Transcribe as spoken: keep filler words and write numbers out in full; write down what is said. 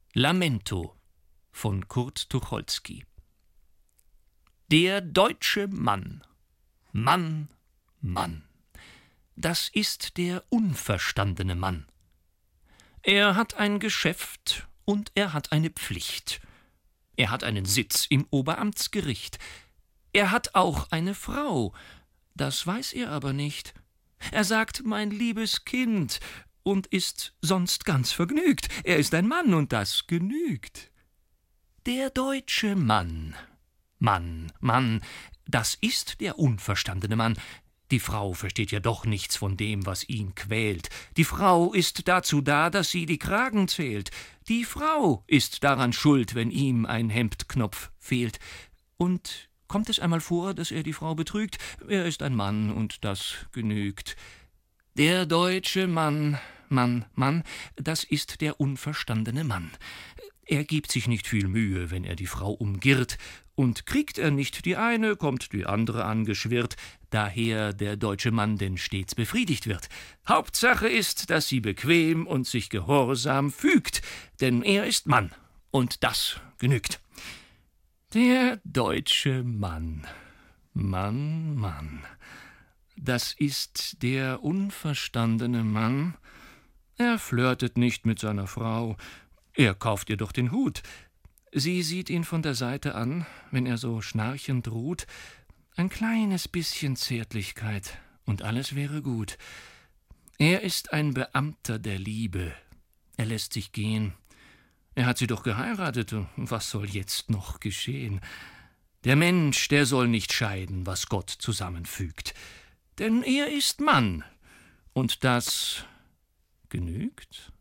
Lamento von Kurt Tucholsky. Der deutsche Mann, Mann, Mann, das ist der unverstandene Mann. Er hat ein Geschäft und er hat eine Pflicht. Er hat einen Sitz im Oberamtsgericht. Er hat auch eine Frau, das weiß er aber nicht. Er sagt, mein liebes Kind, und ist sonst ganz vergnügt. Er ist ein Mann, und das genügt. Der deutsche Mann, Mann, Mann, das ist der unverstandene Mann. Die Frau versteht ja doch nichts von dem, was ihn quält. Die Frau ist dazu da, dass sie die Kragen zählt. Die Frau ist daran schuld, wenn ihm ein Hemdknopf fehlt. Und kommt es einmal vor, dass er die Frau betrügt? Er ist ein Mann, und das genügt. Der deutsche Mann, Mann, Mann, das ist der unverstandene Mann. Er gibt sich nicht viel Mühe, wenn er die Frau umgirrt, und kriegt er nicht die eine, kommt die andere angeschwirrt, daher der deutsche Mann denn stets befriedigt wird. Hauptsache ist, dass sie bequem und sich gehorsam fügt, denn er ist Mann, und das genügt. Der deutsche Mann, Mann, Mann, das ist der unverstandene Mann. Er flirtet nicht mit seiner Frau, er kauft ihr doch den Hut. Sie sieht ihn von der Seite an, wenn er so schnarchend ruht. Ein kleines bisschen Zärtlichkeit, und alles wäre gut. Er ist ein Beamter der Liebe. Er lässt sich gehen. Er hat sie doch geheiratet, was soll jetzt noch geschehen? Der Mensch, der soll nicht scheiden, was Gott zusammenfügt. Denn er ist Mann, und das genügt.